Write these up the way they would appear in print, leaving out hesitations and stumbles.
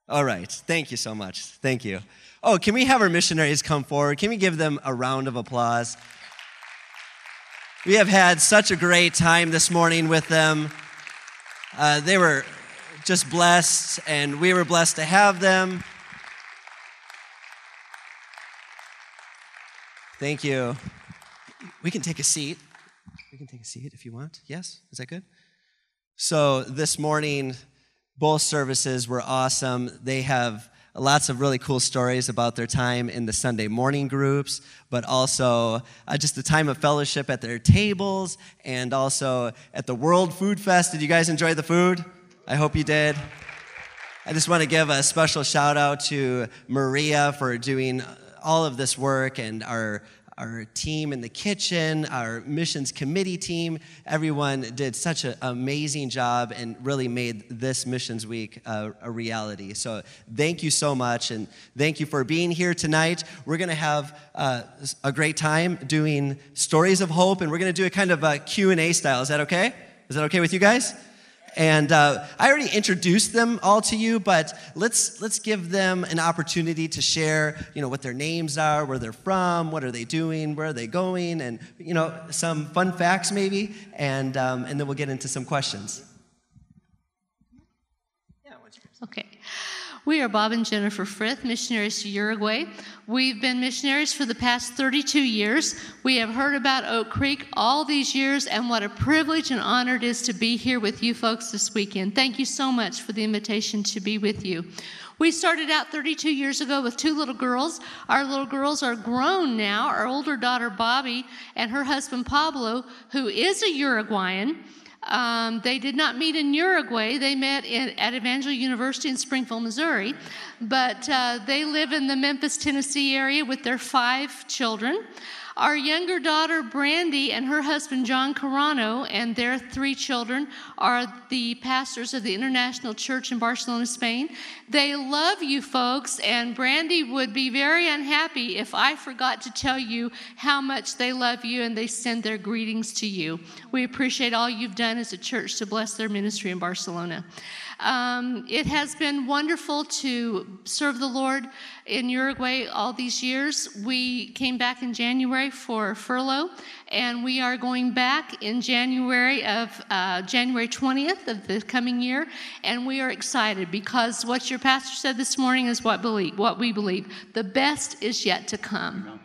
All right. Thank you so much. Thank you. Oh, can we have our missionaries come forward? Can we give them a round of applause? We have had such a great time this morning with them. They were just blessed, and we were blessed to have them. Thank you. We can take a seat. We can take a seat if you want. Yes? Is that good? So this morning, both services were awesome. They have lots of really cool stories about their time in the Sunday morning groups, but also just the time of fellowship at their tables and also at the World Food Fest. Did you guys enjoy the food? I hope you did. I just want to give a special shout out to Maria for doing all of this work, and our team in the kitchen, our missions committee team. Everyone did such an amazing job and really made this Missions Week a reality. So thank you so much, and thank you for being here tonight. We're going to have a great time doing Stories of Hope, and we're going to do a kind of a Q&A style. Is that okay? Is that okay with you guys? And I already introduced them all to you, but let's give them an opportunity to share, what their names are, where they're from, what are they doing, where are they going, and, some fun facts maybe, and then we'll get into some questions. Okay. We are Bob and Jennifer Frith, missionaries to Uruguay. We've been missionaries for the past 32 years. We have heard about Oak Creek all these years, and what a privilege and honor it is to be here with you folks this weekend. Thank you so much for the invitation to be with you. We started out 32 years ago with 2 little girls. Our little girls are grown now. Our older daughter, Bobby, and her husband, Pablo, who is a Uruguayan. They did not meet in Uruguay. They met at Evangel University in Springfield, Missouri. But they live in the Memphis, Tennessee area with their 5 children. Our younger daughter, Brandy, and her husband, John Carano, and their 3 children are the pastors of the International Church in Barcelona, Spain. They love you folks, and Brandy would be very unhappy if I forgot to tell you how much they love you, and they send their greetings to you. We appreciate all you've done as a church to bless their ministry in Barcelona. It has been wonderful to serve the Lord in Uruguay all these years. We came back in January for furlough, and we are going back in January 20th of the coming year, and we are excited because what your pastor said this morning is what we believe. The best is yet to come.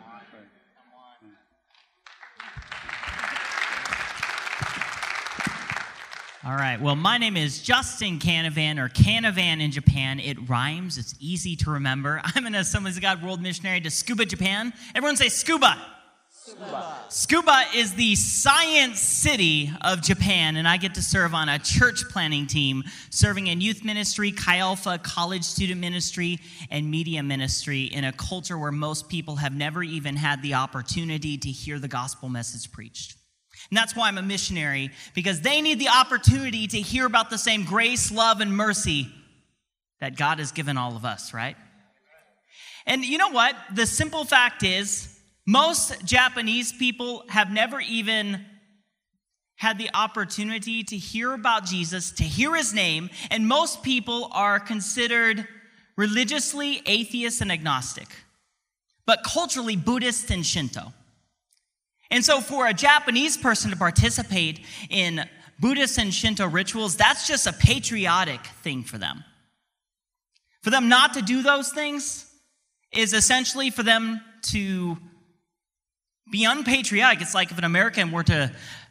All right, well, my name is Justin Canavan, or Canavan in Japan. It rhymes. It's easy to remember. I'm an Assemblies of God World Missionary to Tsukuba, Japan. Everyone say Tsukuba. Tsukuba is the science city of Japan, and I get to serve on a church planning team, serving in youth ministry, Chi Alpha, college student ministry, and media ministry in a culture where most people have never even had the opportunity to hear the gospel message preached. And that's why I'm a missionary, because they need the opportunity to hear about the same grace, love, and mercy that God has given all of us, right? And you know what? The simple fact is, most Japanese people have never even had the opportunity to hear about Jesus, to hear his name, and most people are considered religiously atheist and agnostic, but culturally Buddhist and Shinto. And so for a Japanese person to participate in Buddhist and Shinto rituals, that's just a patriotic thing for them. For them not to do those things is essentially for them to be unpatriotic. It's like if an American were to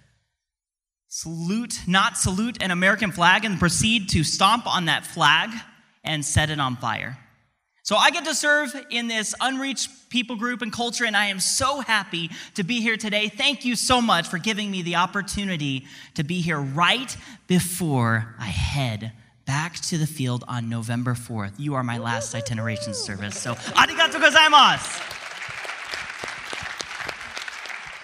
not salute an American flag and proceed to stomp on that flag and set it on fire. So I get to serve in this unreached people group and culture, and I am so happy to be here today. Thank you so much for giving me the opportunity to be here right before I head back to the field on November 4th. You are my last itineration service, so arigatou gozaimasu.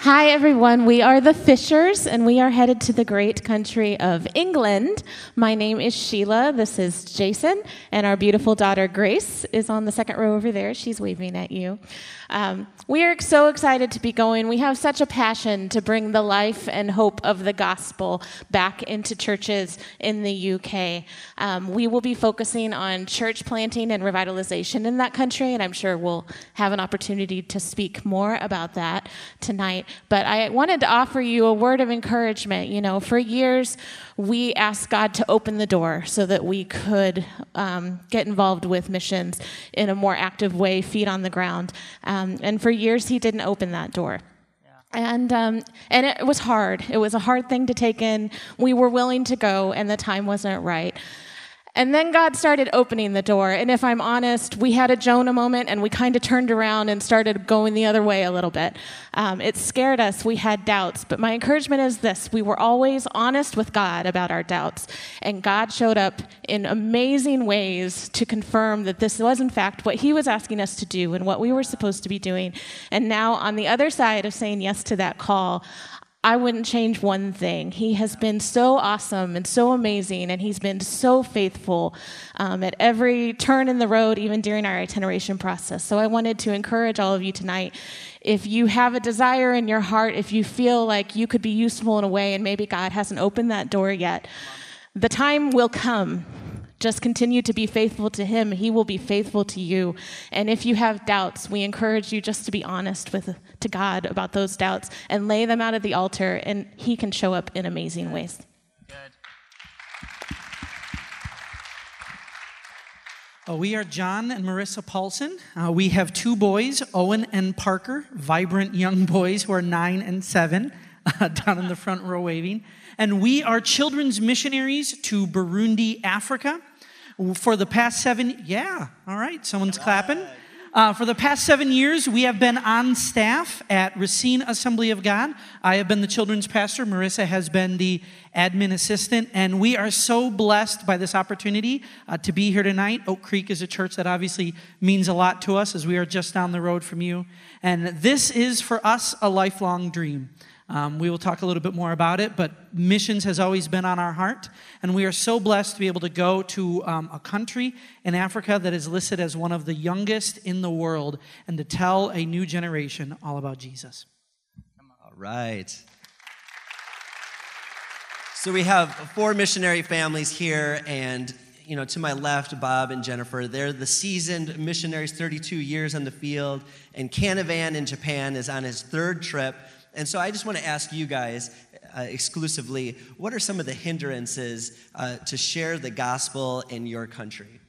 Hi, everyone. We are the Fishers, and we are headed to the great country of England. My name is Sheila. This is Jason, and our beautiful daughter, Grace, is on the second row over there. She's waving at you. We are so excited to be going. We have such a passion to bring the life and hope of the gospel back into churches in the UK. We will be focusing on church planting and revitalization in that country, and I'm sure we'll have an opportunity to speak more about that tonight. But I wanted to offer you a word of encouragement. You know, for years, we asked God to open the door so that we could get involved with missions in a more active way, feet on the ground. And for years, he didn't open that door. And it was hard. It was a hard thing to take in. We were willing to go, and the time wasn't right. And then God started opening the door. And if I'm honest, we had a Jonah moment, and we kind of turned around and started going the other way a little bit. It scared us. We had doubts. But my encouragement is this. We were always honest with God about our doubts. And God showed up in amazing ways to confirm that this was, in fact, what he was asking us to do and what we were supposed to be doing. And now, on the other side of saying yes to that call, I wouldn't change one thing. He has been so awesome and so amazing, and he's been so faithful at every turn in the road, even during our itineration process. So I wanted to encourage all of you tonight. If you have a desire in your heart, if you feel like you could be useful in a way and maybe God hasn't opened that door yet, the time will come. Just continue to be faithful to him. He will be faithful to you. And if you have doubts, we encourage you just to be honest to God about those doubts and lay them out at the altar, and he can show up in amazing ways. Good. We are John and Marissa Paulson. We have two boys, Owen and Parker, vibrant young boys who are 9 and 7, down in the front row waving. And we are children's missionaries to Burundi, Africa. For the past 7, all right, someone's clapping. For the past 7 years, we have been on staff at Racine Assembly of God. I have been the children's pastor. Marissa has been the admin assistant. And we are so blessed by this opportunity to be here tonight. Oak Creek is a church that obviously means a lot to us, as we are just down the road from you. And this is, for us, a lifelong dream. We will talk a little bit more about it, but missions has always been on our heart, and we are so blessed to be able to go to a country in Africa that is listed as one of the youngest in the world, and to tell a new generation all about Jesus. All right. So we have 4 missionary families here, and to my left, Bob and Jennifer, they're the seasoned missionaries, 32 years on the field, and Canavan in Japan is on his 3rd trip. And so I just want to ask you guys exclusively, what are some of the hindrances to share the gospel in your country?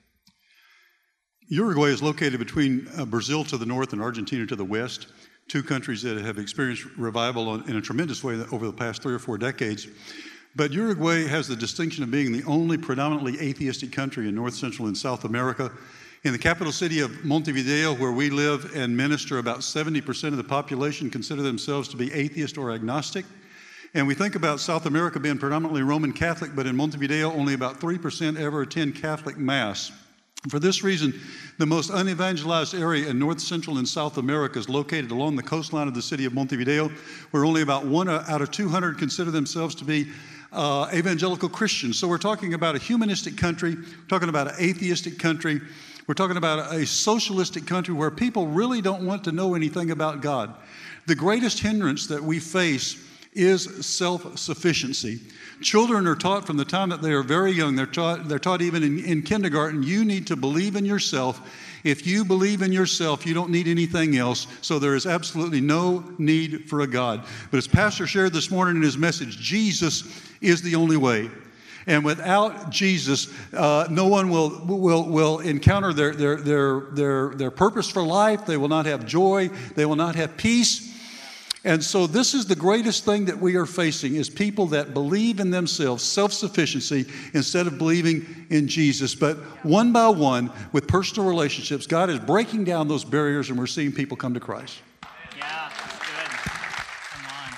Uruguay is located between Brazil to the north and Argentina to the west, 2 countries that have experienced revival in a tremendous way over the past 3 or 4 decades. But Uruguay has the distinction of being the only predominantly atheistic country in North, Central, and South America. In the capital city of Montevideo, where we live and minister, about 70% of the population consider themselves to be atheist or agnostic. And we think about South America being predominantly Roman Catholic, but in Montevideo, only about 3% ever attend Catholic Mass. For this reason, the most unevangelized area in North, Central, and South America is located along the coastline of the city of Montevideo, where only about 1 out of 200 consider themselves to be evangelical Christians. So we're talking about a humanistic country, talking about an atheistic country. We're talking about a socialistic country where people really don't want to know anything about God. The greatest hindrance that we face is self-sufficiency. Children are taught from the time that they are very young, they're taught even in kindergarten, you need to believe in yourself. If you believe in yourself, you don't need anything else. So there is absolutely no need for a God. But as Pastor shared this morning in his message, Jesus is the only way. And without Jesus, no one will encounter their purpose for life. They will not have joy. They will not have peace. And so this is the greatest thing that we are facing, is people that believe in themselves, self-sufficiency, instead of believing in Jesus. But one by one, with personal relationships, God is breaking down those barriers, and we're seeing people come to Christ. Yeah, that's good. Come on.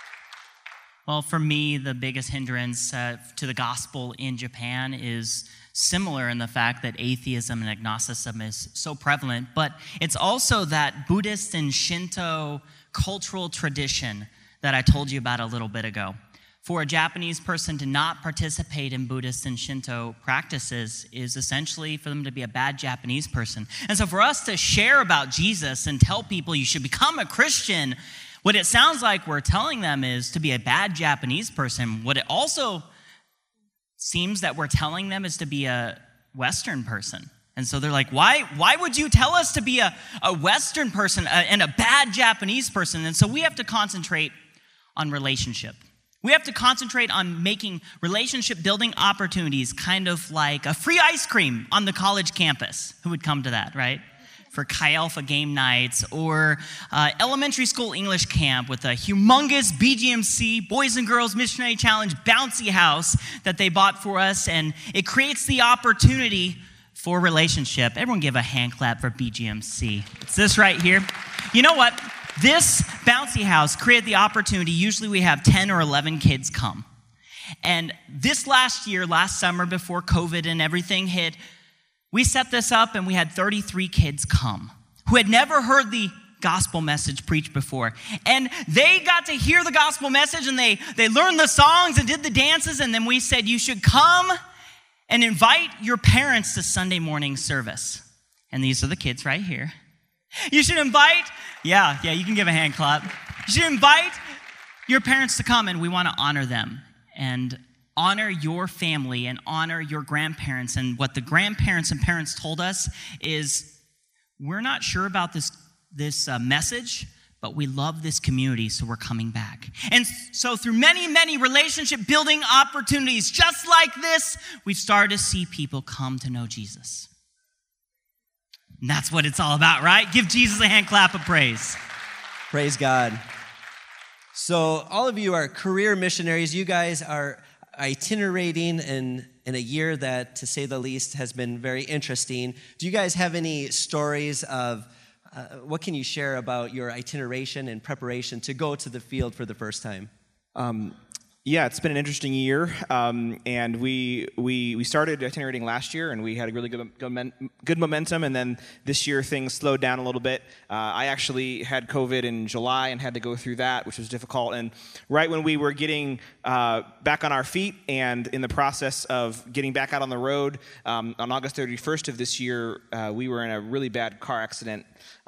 Well, for me, the biggest hindrance to the gospel in Japan is similar in the fact that atheism and agnosticism is so prevalent, but it's also that Buddhist and Shinto cultural tradition that I told you about a little bit ago. For a Japanese person to not participate in Buddhist and Shinto practices is essentially for them to be a bad Japanese person. And so for us to share about Jesus and tell people you should become a Christian, what it sounds like we're telling them is to be a bad Japanese person. What it also seems that we're telling them is to be a Western person. And so they're like, why would you tell us to be a Western person and a bad Japanese person? And so we have to concentrate on relationship. We have to concentrate on making relationship building opportunities kind of like a free ice cream on the college campus. Who would come to that, right? For Chi Alpha game nights, or elementary school English camp with a humongous BGMC, Boys and Girls Missionary Challenge bouncy house that they bought for us, and it creates the opportunity for relationship. Everyone give a hand clap for BGMC. It's this right here. You know what? This bouncy house created the opportunity. Usually we have 10 or 11 kids come. And this last summer, before COVID and everything hit, we set this up and we had 33 kids come who had never heard the gospel message preached before. And they got to hear the gospel message, and they learned the songs and did the dances. And then we said, you should come and invite your parents to Sunday morning service. And these are the kids right here. You should invite, yeah, you can give a hand clap. You should invite your parents to come, and we want to honor them and honor your family and honor your grandparents. And what the grandparents and parents told us is, we're not sure about this message, but we love this community, so we're coming back. And so through many, many relationship building opportunities just like this, we've started to see people come to know Jesus. And that's what it's all about, right? Give Jesus a hand clap of praise. Praise God. So all of you are career missionaries. You guys are itinerating in a year that, to say the least, has been very interesting. Do you guys have any stories of what can you share about your itineration and preparation to go to the field for the first time? Yeah, it's been an interesting year, and we started itinerating last year, and we had a really good momentum, and then this year things slowed down a little bit. I actually had COVID in July and had to go through that, which was difficult, and right when we were getting back on our feet and in the process of getting back out on the road, on August 31st of this year, we were in a really bad car accident.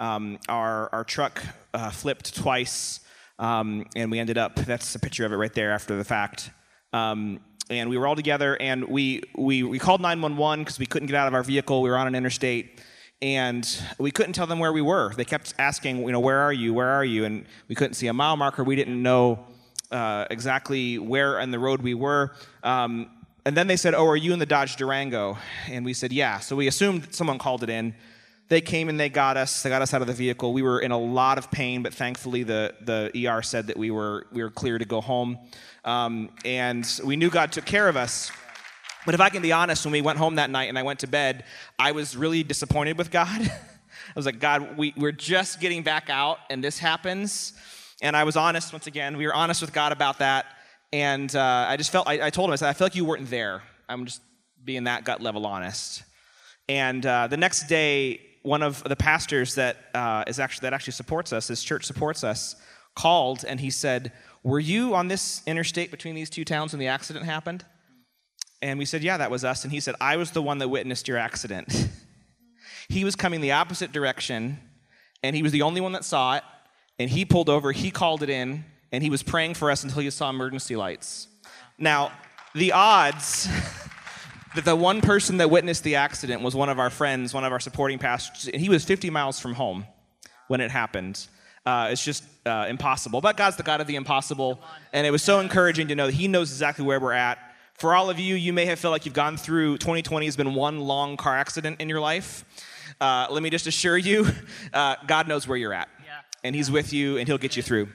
Our truck flipped twice. And we ended up, that's a picture of it right there after the fact. And we were all together, and we called 911 because we couldn't get out of our vehicle. We were on an interstate, and we couldn't tell them where we were. They kept asking, where are you? And we couldn't see a mile marker. We didn't know exactly where on the road we were. And then they said, are you in the Dodge Durango? And we said, yeah. So we assumed someone called it in. They came and they got us out of the vehicle. We were in a lot of pain, but thankfully the ER said that we were clear to go home. And we knew God took care of us. But if I can be honest, when we went home that night and I went to bed, I was really disappointed with God. I was like, God, we're just getting back out and this happens. And I was honest once again. We were honest with God about that. And I just felt, I told him, I said, I feel like you weren't there. I'm just being that gut level honest. And the next day, one of the pastors that actually supports us, his church supports us, called and he said, were you on this interstate between these two towns when the accident happened? And we said, yeah, that was us. And he said, I was the one that witnessed your accident. He was coming the opposite direction, and he was the only one that saw it, and he pulled over, he called it in, and he was praying for us until he saw emergency lights. Now, the odds that the one person that witnessed the accident was one of our friends, one of our supporting pastors, and he was 50 miles from home when it happened. It's just impossible. But God's the God of the impossible, and it was so encouraging to know that he knows exactly where we're at. For all of you, you may have felt like you've gone through, 2020 has been one long car accident in your life. Let me just assure you, God knows where you're at, and he's with you, and he'll get you through.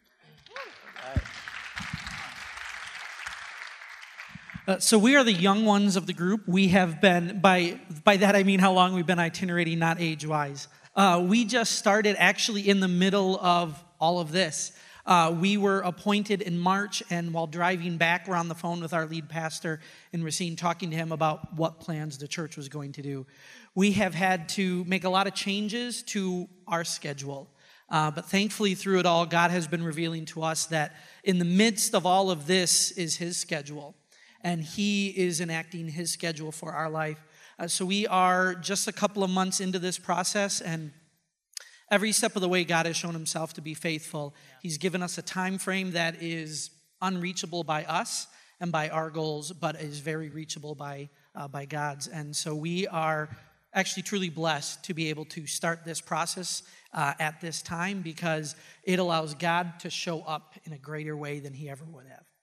So we are the young ones of the group. We have been, by that I mean how long we've been itinerating, not age-wise. We just started actually in the middle of all of this. We were appointed in March, and while driving back, we're on the phone with our lead pastor in Racine, talking to him about what plans the church was going to do. We have had to make a lot of changes to our schedule. But thankfully, through it all, God has been revealing to us that in the midst of all of this is His schedule, and He is enacting His schedule for our life. So we are just a couple of months into this process, and every step of the way, God has shown Himself to be faithful. He's given us a time frame that is unreachable by us and by our goals, but is very reachable by God's. And so we are actually truly blessed to be able to start this process at this time, because it allows God to show up in a greater way than He ever would have.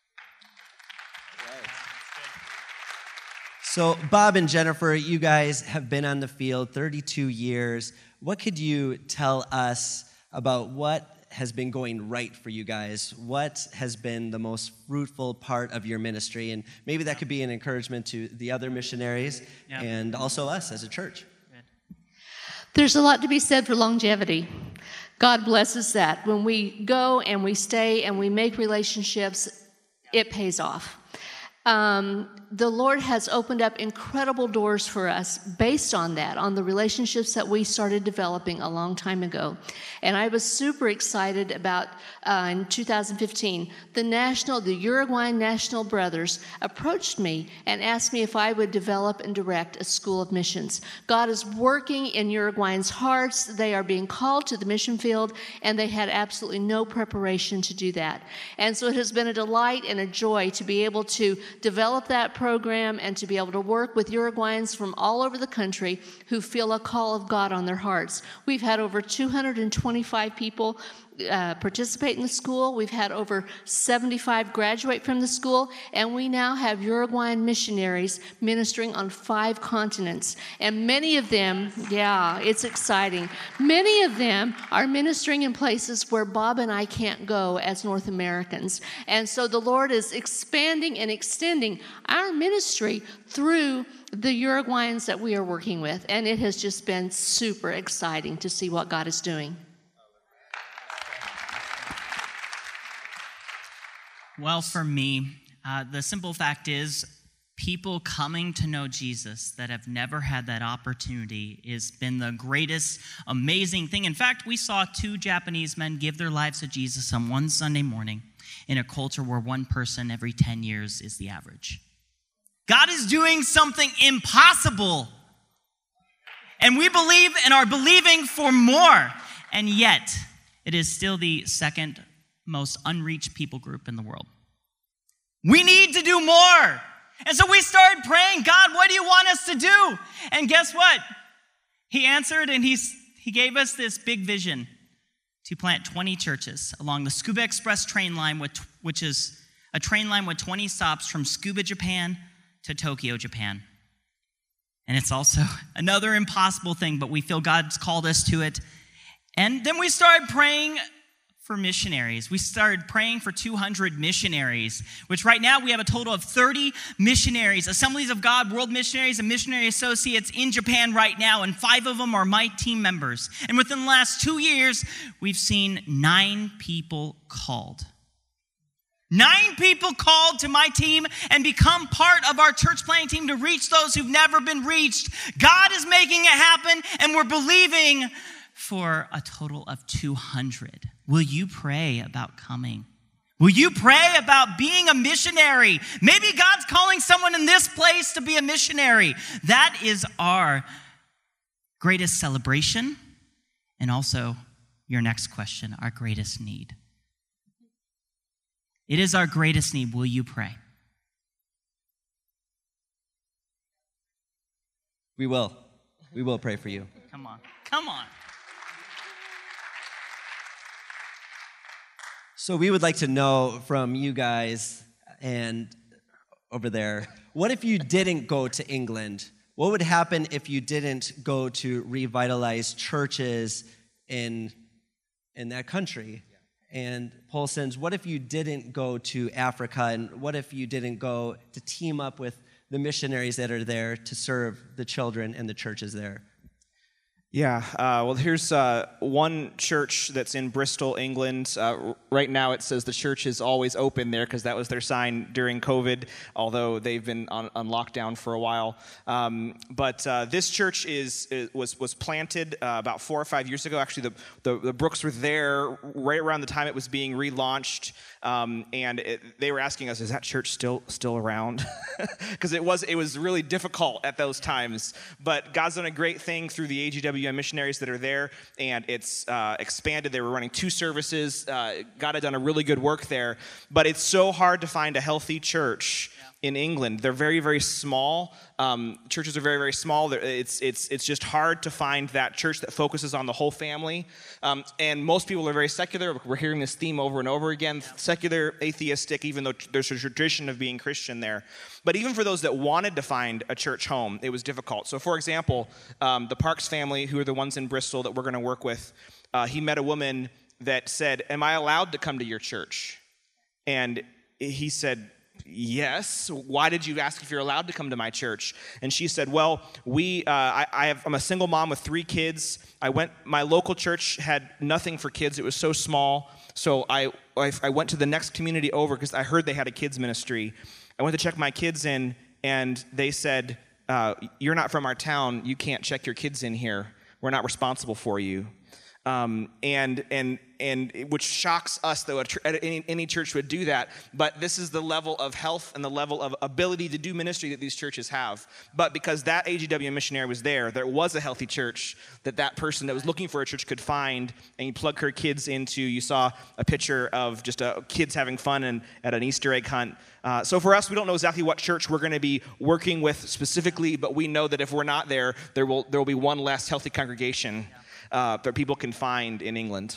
So, Bob and Jennifer, you guys have been on the field 32 years. What could you tell us about what has been going right for you guys? What has been the most fruitful part of your ministry? And maybe that could be an encouragement to the other missionaries and also us as a church. There's a lot to be said for longevity. God blesses that. When we go and we stay and we make relationships, it pays off. The Lord has opened up incredible doors for us based on that, on the relationships that we started developing a long time ago. And I was super excited about, in 2015, the Uruguayan National Brothers approached me and asked me if I would develop and direct a school of missions. God is working in Uruguayans' hearts. They are being called to the mission field, and they had absolutely no preparation to do that. And so it has been a delight and a joy to be able to develop that program and to be able to work with Uruguayans from all over the country who feel a call of God on their hearts. We've had over 225 people participate in the school. We've had over 75 graduate from the school, and we now have Uruguayan missionaries ministering on 5 continents. And many of them, it's exciting. Many of them are ministering in places where Bob and I can't go as North Americans. And so the Lord is expanding and extending our ministry through the Uruguayans that we are working with. And it has just been super exciting to see what God is doing. Well, for me, the simple fact is people coming to know Jesus that have never had that opportunity has been the greatest, amazing thing. In fact, we saw 2 Japanese men give their lives to Jesus on one Sunday morning in a culture where one person every 10 years is the average. God is doing something impossible, and we believe and are believing for more, and yet it is still the second most unreached people group in the world. We need to do more. And so we started praying, God, what do you want us to do? And guess what? He answered, and he gave us this big vision to plant 20 churches along the Tsukuba Express train line, which is a train line with 20 stops from Tsukuba, Japan to Tokyo, Japan. And it's also another impossible thing, but we feel God's called us to it. And then we started praying for missionaries. We started praying for 200 missionaries, which right now we have a total of 30 missionaries, Assemblies of God, World Missionaries, and Missionary Associates in Japan right now, and 5 of them are my team members. And within the last 2 years, we've seen 9 people called. 9 people called to my team and become part of our church planting team to reach those who've never been reached. God is making it happen, and we're believing for a total of 200. Will you pray about coming? Will you pray about being a missionary? Maybe God's calling someone in this place to be a missionary. That is our greatest celebration, and also your next question, our greatest need. It is our greatest need. Will you pray? We will. We will pray for you. Come on. Come on. So we would like to know from you guys and over there, what if you didn't go to England? What would happen if you didn't go to revitalize churches in that country? And Paulson's, what if you didn't go to Africa? And what if you didn't go to team up with the missionaries that are there to serve the children and the churches there? Yeah, well, here's one church that's in Bristol, England. Right now it says the church is always open there because that was their sign during COVID, although they've been on lockdown for a while. But this church was planted about 4 or 5 years ago. Actually, the Brooks were there right around the time it was being relaunched, and they were asking us, is that church still around? Because it was really difficult at those times. But God's done a great thing through the AGWM missionaries that are there, and it's expanded. They were running 2 services. God had done a really good work there, but it's so hard to find a healthy church in England. They're very, very small. Churches are very, very small. It's just hard to find that church that focuses on the whole family. And most people are very secular. We're hearing this theme over and over again, secular, atheistic, even though there's a tradition of being Christian there. But even for those that wanted to find a church home, it was difficult. So for example, the Parks family, who are the ones in Bristol that we're going to work with, he met a woman that said, am I allowed to come to your church? And he said, yes. Why did you ask if you're allowed to come to my church? And she said, well, I'm a single mom with 3 kids. My local church had nothing for kids. It was so small. So I went to the next community over because I heard they had a kids ministry. I went to check my kids in, and they said, you're not from our town. You can't check your kids in here. We're not responsible for you. And which shocks us, though any church would do that. But this is the level of health and the level of ability to do ministry that these churches have. But because that AGW missionary was there was a healthy church that person that was looking for a church could find, and you plug her kids into. You saw a picture of just kids having fun at an Easter egg hunt. So for us, we don't know exactly what church we're going to be working with specifically, but we know that if we're not there will be one less healthy congregation that people can find in England.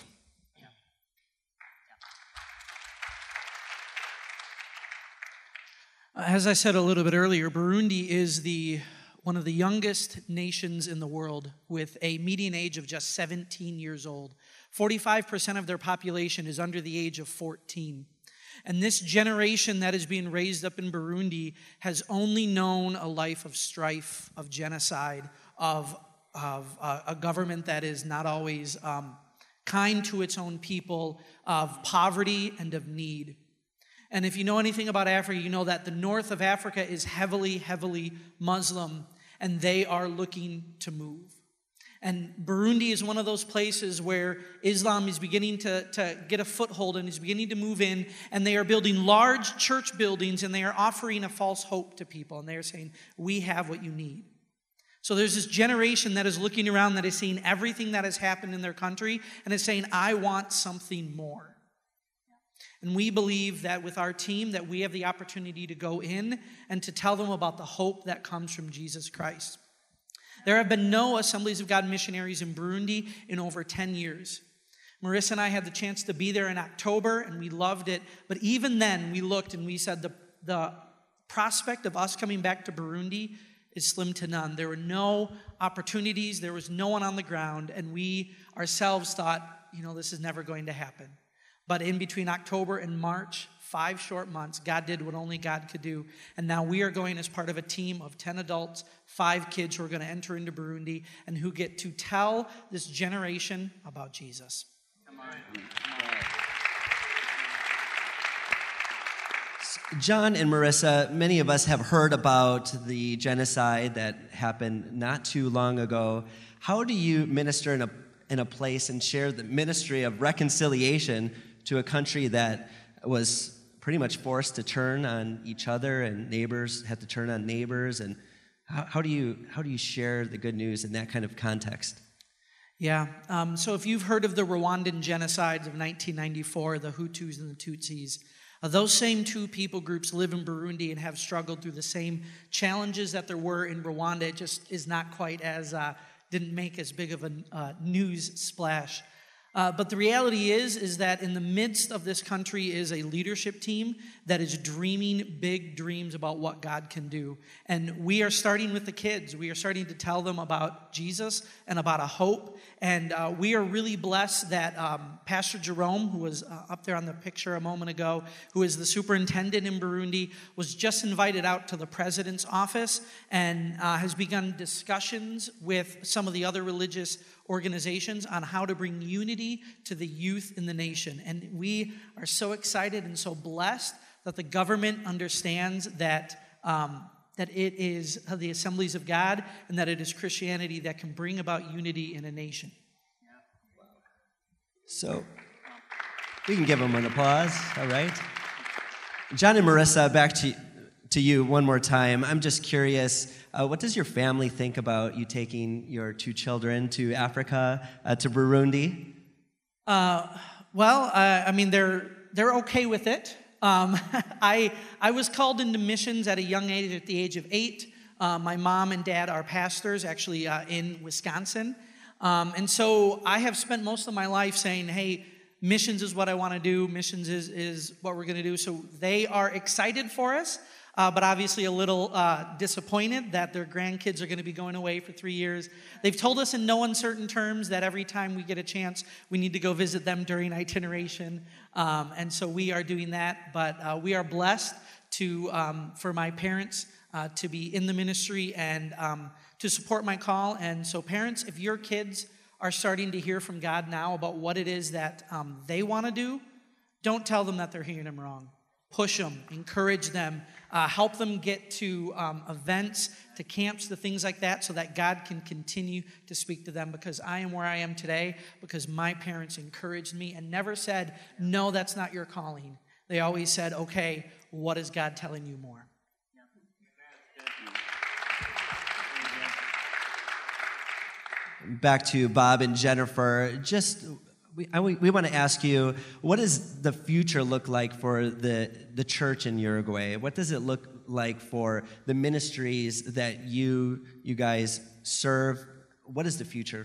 As I said a little bit earlier, Burundi is one of the youngest nations in the world, with a median age of just 17 years old. 45% of their population is under the age of 14. And this generation that is being raised up in Burundi has only known a life of strife, of genocide, of a government that is not always kind to its own people, of poverty and of need. And if you know anything about Africa, you know that the north of Africa is heavily, heavily Muslim, and they are looking to move. And Burundi is one of those places where Islam is beginning to get a foothold and is beginning to move in, and they are building large church buildings, and they are offering a false hope to people, and they are saying, we have what you need. So there's this generation that is looking around, that is seeing everything that has happened in their country, and is saying, I want something more. And we believe that with our team, that we have the opportunity to go in and to tell them about the hope that comes from Jesus Christ. There have been no Assemblies of God missionaries in Burundi in over 10 years. Marissa and I had the chance to be there in October, and we loved it. But even then, we looked and we said the prospect of us coming back to Burundi is slim to none. There were no opportunities. There was no one on the ground. And we ourselves thought, this is never going to happen. But in between October and March, 5 short months, God did what only God could do. And now we are going as part of a team of 10 adults, 5 kids who are going to enter into Burundi and who get to tell this generation about Jesus. Come on. John and Marissa, many of us have heard about the genocide that happened not too long ago. How do you minister in a place and share the ministry of reconciliation to a country that was pretty much forced to turn on each other, and neighbors had to turn on neighbors? And how do you share the good news in that kind of context? Yeah, so if you've heard of the Rwandan genocides of 1994, the Hutus and the Tutsis, those same 2 people groups live in Burundi and have struggled through the same challenges that there were in Rwanda. It just is not quite as, didn't make as big of a news splash. But the reality is that in the midst of this country is a leadership team that is dreaming big dreams about what God can do. And we are starting with the kids. We are starting to tell them about Jesus and about a hope. And we are really blessed that Pastor Jerome, who was up there on the picture a moment ago, who is the superintendent in Burundi, was just invited out to the president's office and has begun discussions with some of the other religious organizations on how to bring unity to the youth in the nation. And we are so excited and so blessed that the government understands that it is the Assemblies of God and that it is Christianity that can bring about unity in a nation. So we can give them an applause, all right? John and Marissa, back to you one more time. I'm just curious, what does your family think about you taking your two children to Africa, to Burundi? I mean, they're okay with it. I was called into missions at a young age, at the age of 8. My mom and dad are pastors, actually in Wisconsin. And so I have spent most of my life saying, hey, missions is what I want to do. Missions is what we're going to do. So they are excited for us, but obviously a little disappointed that their grandkids are going to be going away for 3 years. They've told us in no uncertain terms that every time we get a chance, we need to go visit them during itineration. And so we are doing that. But we are blessed for my parents to be in the ministry and to support my call. And so parents, if your kids are starting to hear from God now about what it is that they want to do, don't tell them that they're hearing them wrong. Push them, encourage them, help them get to events, to camps, to things like that, so that God can continue to speak to them. Because I am where I am today because my parents encouraged me and never said, no, that's not your calling. They always said, okay, what is God telling you more? Back to Bob and Jennifer, we want to ask you, what does the future look like for the church in Uruguay? What does it look like for the ministries that you guys serve? What is the future?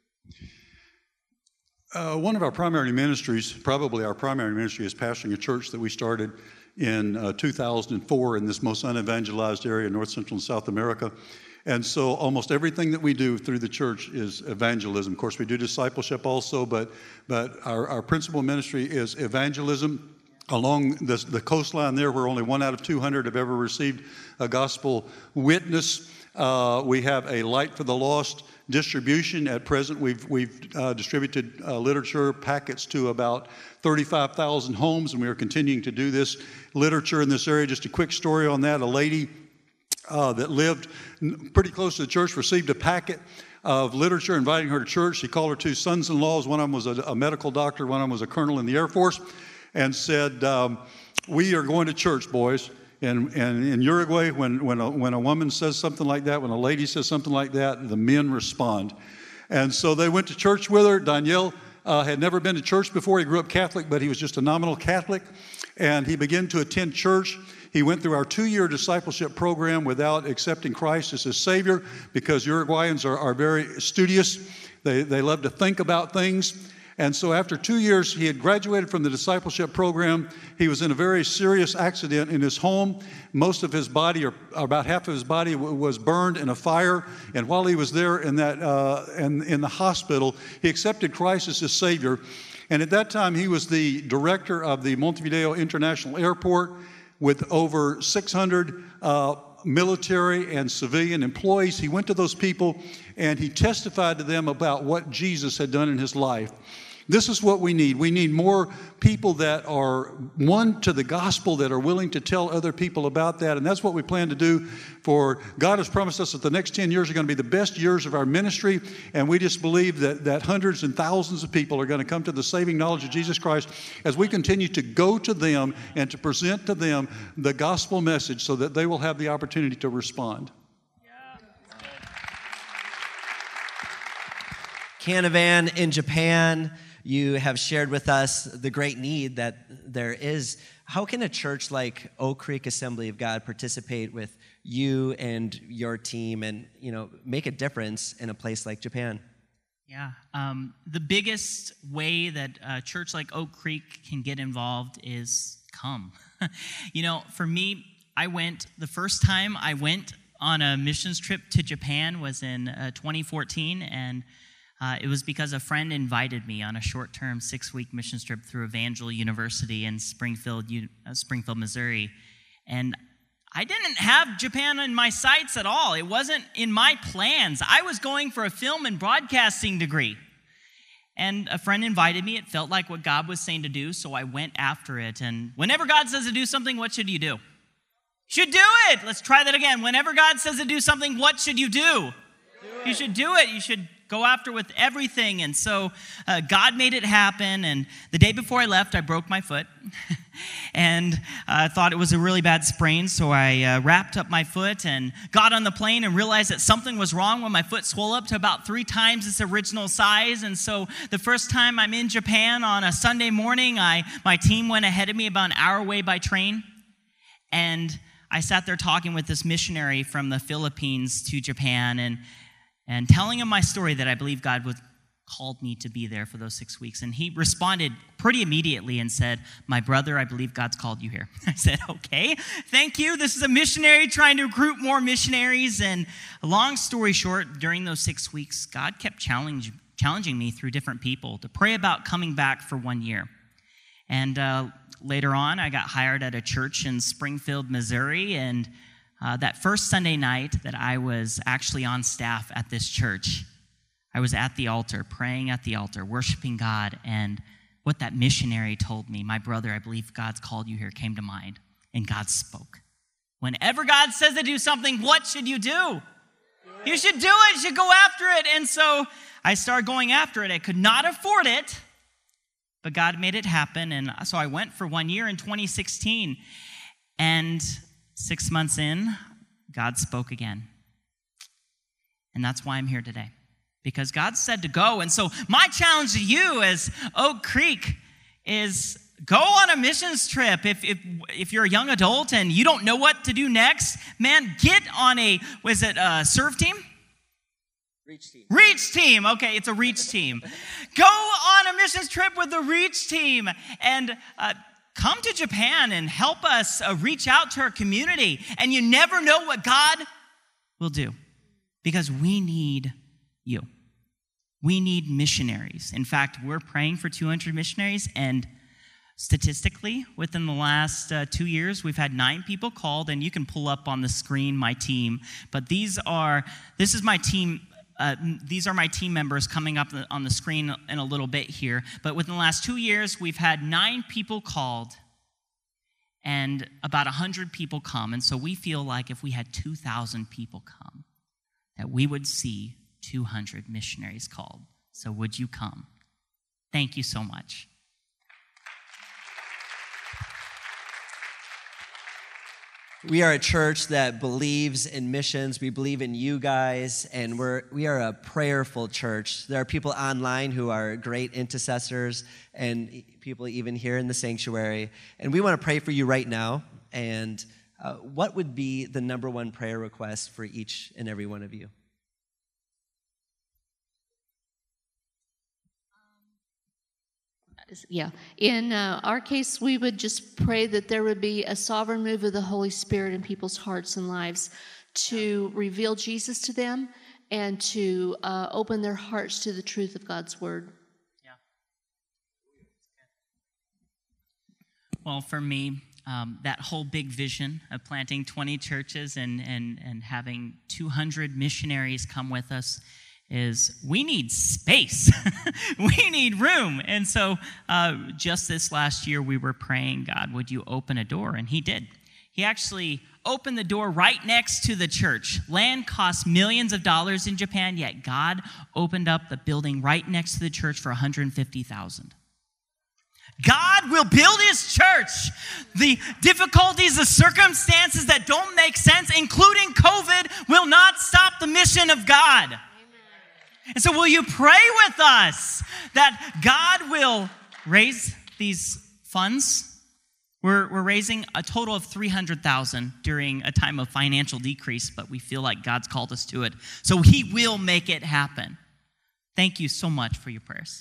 One of our primary ministries, probably our primary ministry, is pastoring a church that we started in 2004 in this most unevangelized area in North Central and South America. And so almost everything that we do through the church is evangelism. Of course, we do discipleship also, but our principal ministry is evangelism. Along the coastline there, where only 1 out of 200 have ever received a gospel witness, we have a Light for the Lost distribution. At present, we've distributed literature packets to about 35,000 homes, and we are continuing to do this literature in this area. Just a quick story on that. A lady that lived pretty close to the church received a packet of literature inviting her to church. She called her two sons-in-laws. One of them was a medical doctor. One of them was a colonel in the Air Force, and said, we are going to church, boys. And in Uruguay, when a woman says something like that, when a lady says something like that, the men respond. And so they went to church with her. Daniel had never been to church before. He grew up Catholic, but he was just a nominal Catholic. And he began to attend church. He went through our 2-year discipleship program without accepting Christ as his Savior, because Uruguayans are very studious. They love to think about things. And so after 2 years, he had graduated from the discipleship program. He was in a very serious accident in his home. Most of his body, or about half of his body, was burned in a fire. And while he was there in the hospital, he accepted Christ as his Savior. And at that time, he was the director of the Montevideo International Airport, with over 600 military and civilian employees. He went to those people and he testified to them about what Jesus had done in his life. This is what we need. We need more people that are won to the gospel, that are willing to tell other people about that. And that's what we plan to do. For God has promised us that the next 10 years are going to be the best years of our ministry. And we just believe that hundreds and thousands of people are going to come to the saving knowledge of Jesus Christ as we continue to go to them and to present to them the gospel message, so that they will have the opportunity to respond. Canavan in Japan, you have shared with us the great need that there is. How can a church like Oak Creek Assembly of God participate with you and your team and, make a difference in a place like Japan? Yeah. The biggest way that a church like Oak Creek can get involved is come. For me, the first time I went on a missions trip to Japan was in 2014, and it was because a friend invited me on a short-term 6-week missions trip through Evangel University in Springfield, Missouri. And I didn't have Japan in my sights at all. It wasn't in my plans. I was going for a film and broadcasting degree. And a friend invited me. It felt like what God was saying to do, so I went after it. And whenever God says to do something, what should you do? You should do it. Let's try that again. Whenever God says to do something, what should you do? You should do it. You should go after with everything. And so God made it happen. And the day before I left, I broke my foot. And I thought it was a really bad sprain. So I wrapped up my foot and got on the plane and realized that something was wrong when my foot swelled up to about 3 times its original size. And so the first time I'm in Japan on a Sunday morning, my team went ahead of me about an hour away by train. And I sat there talking with this missionary from the Philippines to Japan and telling him my story that I believe God called me to be there for those 6 weeks. And he responded pretty immediately and said, "My brother, I believe God's called you here." I said, "Okay, thank you. This is a missionary trying to recruit more missionaries." And long story short, during those 6 weeks, God kept challenging me through different people to pray about coming back for 1 year. And later on, I got hired at a church in Springfield, Missouri, and that first Sunday night that I was actually on staff at this church, I was at the altar, praying at the altar, worshiping God, and what that missionary told me, "My brother, I believe God's called you here," came to mind, and God spoke. Whenever God says to do something, what should you do? You should do it. You should go after it. And so I started going after it. I could not afford it, but God made it happen. And so I went for 1 year in 2016, and 6 months in, God spoke again. And that's why I'm here today, because God said to go. And so my challenge to you as Oak Creek is go on a missions trip. If you're a young adult and you don't know what to do next, man, get on a serve team? Reach team. Okay, it's a reach team. Go on a missions trip with the reach team and come to Japan and help us reach out to our community. And you never know what God will do, because we need you. We need missionaries. In fact, we're praying for 200 missionaries, and statistically, within the last 2 years, we've had 9 people called, and you can pull up on the screen my team. But this is my team. These are my team members coming up on the screen in a little bit here. But within the last 2 years, we've had 9 people called and about 100 people come. And so we feel like if we had 2,000 people come, that we would see 200 missionaries called. So would you come? Thank you so much. We are a church that believes in missions. We believe in you guys, and we are a prayerful church. There are people online who are great intercessors, and people even here in the sanctuary. And we want to pray for you right now. And what would be the number one prayer request for each and every one of you? Yeah. In our case, we would just pray that there would be a sovereign move of the Holy Spirit in people's hearts and lives to reveal Jesus to them and to open their hearts to the truth of God's word. Yeah. Well, for me, that whole big vision of planting 20 churches and having 200 missionaries come with us is we need space. We need room. And so just this last year, we were praying, God, would you open a door? And he did. He actually opened the door right next to the church. Land costs millions of dollars in Japan, yet God opened up the building right next to the church for $150,000. God will build his church. The difficulties, the circumstances that don't make sense, including COVID, will not stop the mission of God. And so will you pray with us that God will raise these funds? We're raising a total of $300,000 during a time of financial decrease, but we feel like God's called us to it. So he will make it happen Thank you so much for your prayers.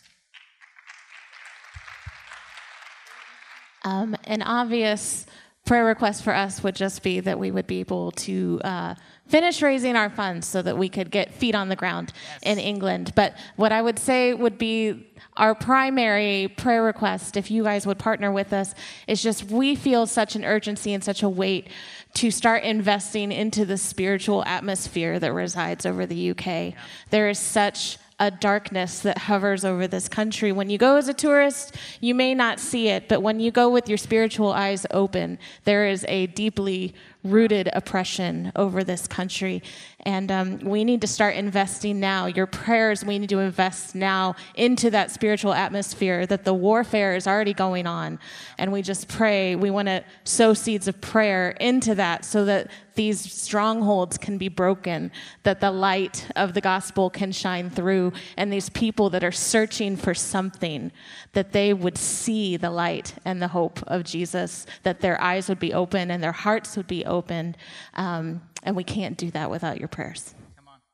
An obvious prayer request for us would just be that we would be able to finish raising our funds so that we could get feet on the ground in England. But what I would say would be our primary prayer request, if you guys would partner with us, is just we feel such an urgency and such a weight to start investing into the spiritual atmosphere that resides over the UK. Yeah. There is such a darkness that hovers over this country. When you go as a tourist, you may not see it, but when you go with your spiritual eyes open, there is a deeply rooted oppression over this country. And we need to start investing now. Your prayers, we need to invest now into that spiritual atmosphere that the warfare is already going on. And we just pray, we want to sow seeds of prayer into that so that these strongholds can be broken, that the light of the gospel can shine through, and these people that are searching for something, that they would see the light and the hope of Jesus, that their eyes would be open and their hearts would be opened. And we can't do that without your prayers. Come on.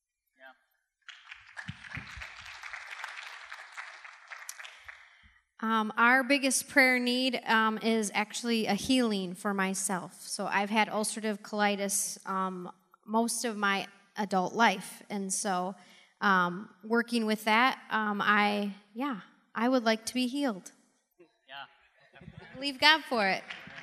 Yeah. Our biggest prayer need is actually a healing for myself. So I've had ulcerative colitis most of my adult life. And so working with that, I would like to be healed. Yeah. Believe God for it.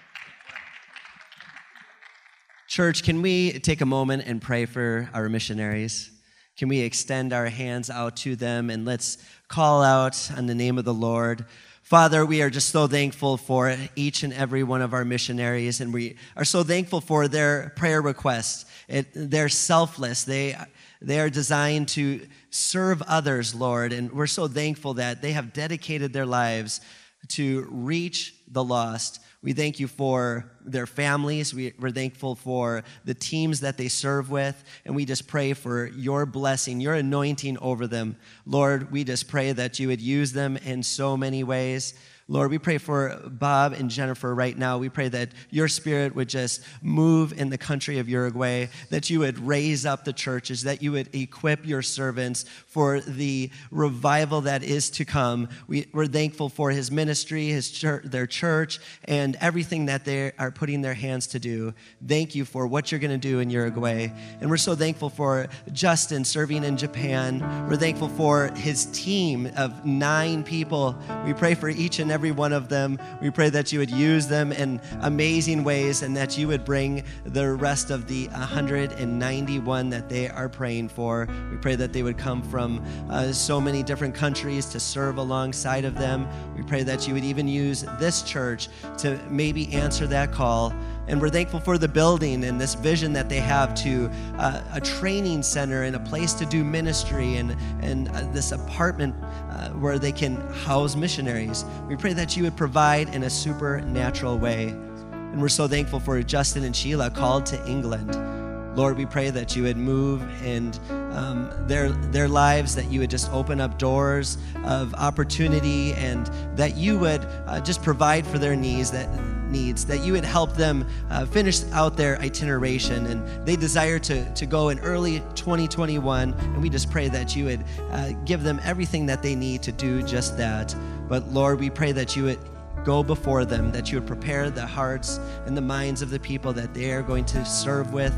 Church, can we take a moment and pray for our missionaries? Can we extend our hands out to them and let's call out on the name of the Lord? Father, we are just so thankful for each and every one of our missionaries, and we are so thankful for their prayer requests. They're selfless. They are designed to serve others, Lord, and we're so thankful that they have dedicated their lives to reach the lost. We thank you for their families. We're thankful for the teams that they serve with. And we just pray for your blessing, your anointing over them. Lord, we just pray that you would use them in so many ways. Lord, we pray for Bob and Jennifer right now. We pray that your spirit would just move in the country of Uruguay, that you would raise up the churches, that you would equip your servants for the revival that is to come. We're thankful for his ministry, their church, and everything that they are putting their hands to do. Thank you for what you're going to do in Uruguay. And we're so thankful for Justin serving in Japan. We're thankful for his team of 9 people. We pray for each and every one of them. We pray that you would use them in amazing ways and that you would bring the rest of the 191 that they are praying for. We pray that they would come from so many different countries to serve alongside of them. We pray that you would even use this church to maybe answer that call. And we're thankful for the building and this vision that they have to a training center and a place to do ministry and this apartment where they can house missionaries. We pray that you would provide in a supernatural way. And we're so thankful for Justin and Sheila called to England. Lord, we pray that you would move in their lives, that you would just open up doors of opportunity, and that you would just provide for their needs, that you would help them finish out their itineration. And they desire to go in early 2021, and we just pray that you would give them everything that they need to do just that. But Lord, we pray that you would go before them, that you would prepare the hearts and the minds of the people that they are going to serve with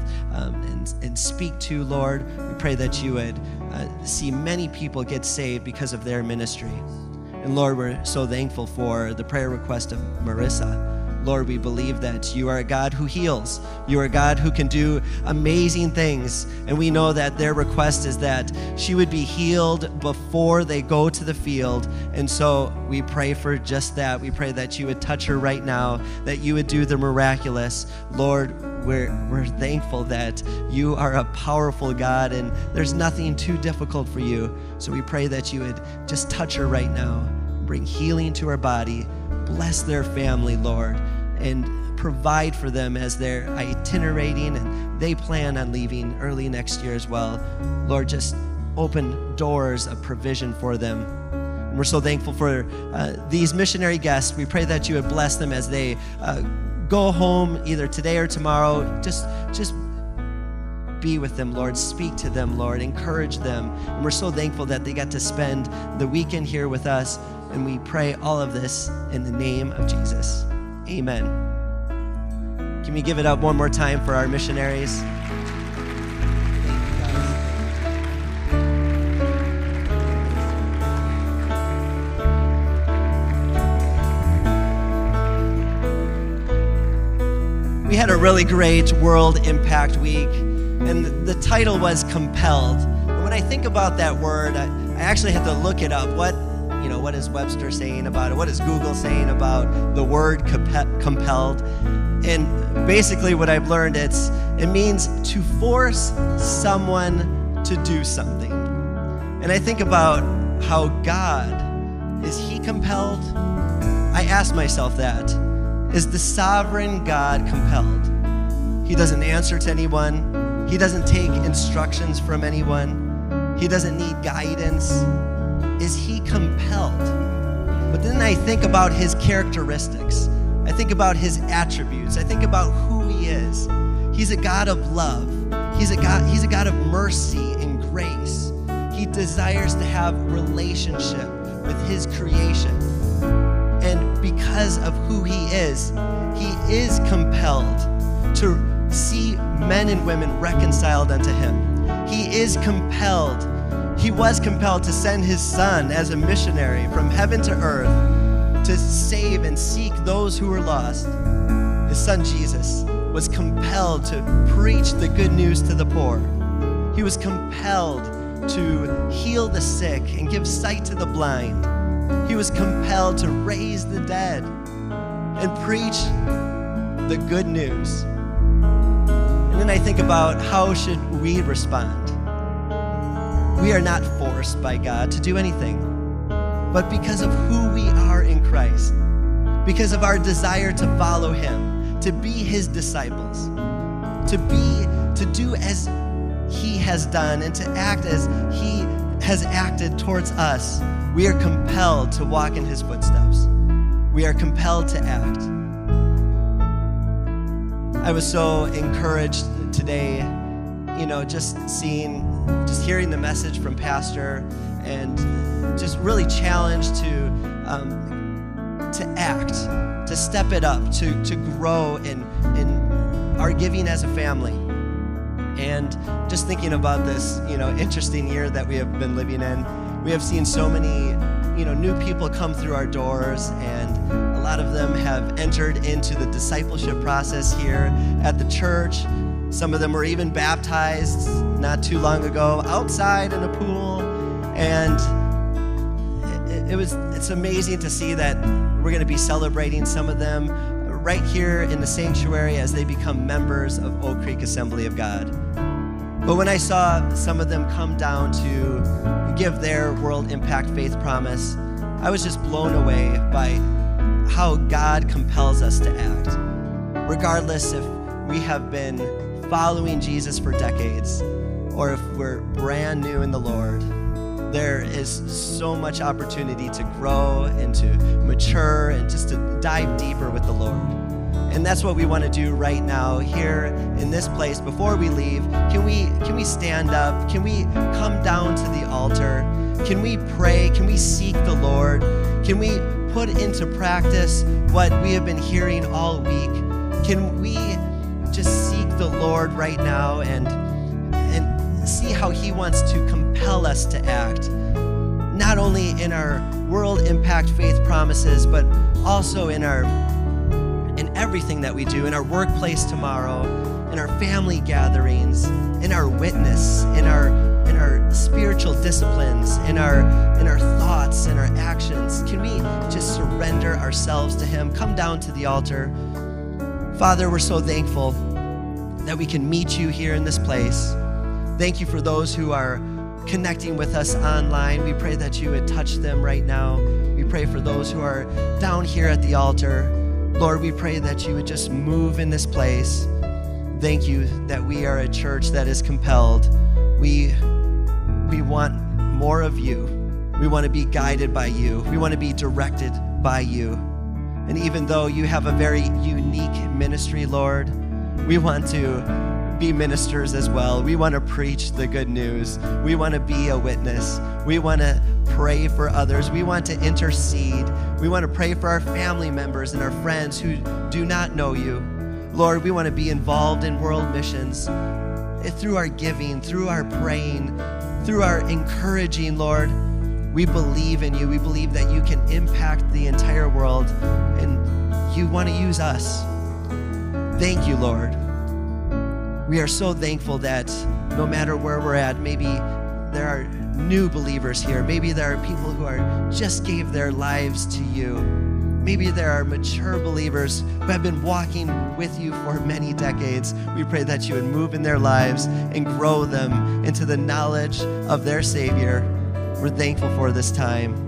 and speak to, Lord. We pray that you would see many people get saved because of their ministry. And Lord, we're so thankful for the prayer request of Marissa. Lord, we believe that you are a God who heals. You are a God who can do amazing things. And we know that their request is that she would be healed before they go to the field. And so we pray for just that. We pray that you would touch her right now, that you would do the miraculous. Lord, we're thankful that you are a powerful God and there's nothing too difficult for you. So we pray that you would just touch her right now, bring healing to her body, bless their family, Lord, and provide for them as they're itinerating and they plan on leaving early next year as well. Lord, just open doors of provision for them. And we're so thankful for these missionary guests. We pray that you would bless them as they go home either today or tomorrow. Just be with them, Lord. Speak to them, Lord. Encourage them. And we're so thankful that they got to spend the weekend here with us. And we pray all of this in the name of Jesus. Amen. Can we give it up one more time for our missionaries? We had a really great World Impact Week, and the title was Compelled. And when I think about that word, I actually had to look it up. What is Webster saying about it? What is Google saying about the word compelled? And basically what I've learned, it means to force someone to do something. And I think about how God, is he compelled? I ask myself that. Is the sovereign God compelled? He doesn't answer to anyone. He doesn't take instructions from anyone. He doesn't need guidance. Is he compelled? But then I think about his characteristics. I think about his attributes. I think about who he is. He's a God of love. He's a God of mercy and grace. He desires to have relationship with his creation. And because of who he is compelled to see men and women reconciled unto him. He was compelled to send his son as a missionary from heaven to earth to save and seek those who were lost. His son Jesus was compelled to preach the good news to the poor. He was compelled to heal the sick and give sight to the blind. He was compelled to raise the dead and preach the good news. And then I think about how should we respond? We are not forced by God to do anything, but because of who we are in Christ, because of our desire to follow him, to be his disciples, to do as he has done and to act as he has acted towards us, we are compelled to walk in his footsteps. We are compelled to act. I was so encouraged today, just hearing the message from Pastor, and just really challenged to act, to step it up, to grow in our giving as a family. And just thinking about this, interesting year that we have been living in, we have seen so many, new people come through our doors, and a lot of them have entered into the discipleship process here at the church. Some of them were even baptized not too long ago outside in a pool. And it's amazing to see that we're going to be celebrating some of them right here in the sanctuary as they become members of Oak Creek Assembly of God. But when I saw some of them come down to give their World Impact Faith Promise, I was just blown away by how God compels us to act. Regardless if we have been following Jesus for decades or if we're brand new in the Lord, there is so much opportunity to grow and to mature and just to dive deeper with the Lord. And that's what we want to do right now here in this place. Before we leave, can we stand up? Can we come down to the altar? Can we pray? Can we seek the Lord? Can we put into practice what we have been hearing all week? Can we just seek the Lord right now and see how he wants to compel us to act, not only in our World Impact Faith Promises, but also in everything that we do, in our workplace tomorrow, in our family gatherings, in our witness, in our spiritual disciplines, in our thoughts and our actions. Can we just surrender ourselves to him? Come down to the altar. Father, we're so thankful that we can meet you here in this place. Thank you for those who are connecting with us online. We pray that you would touch them right now. We pray for those who are down here at the altar. Lord, we pray that you would just move in this place. Thank you that we are a church that is compelled. We want more of you. We want to be guided by you. We want to be directed by you. And even though you have a very unique ministry, Lord, we want to be ministers as well. We want to preach the good news. We want to be a witness. We want to pray for others. We want to intercede. We want to pray for our family members and our friends who do not know you. Lord, we want to be involved in world missions through our giving, through our praying, through our encouraging, Lord. We believe in you. We believe that you can impact the entire world, and you want to use us. Thank you, Lord. We are so thankful that no matter where we're at, maybe there are new believers here. Maybe there are people who just gave their lives to you. Maybe there are mature believers who have been walking with you for many decades. We pray that you would move in their lives and grow them into the knowledge of their Savior. We're thankful for this time.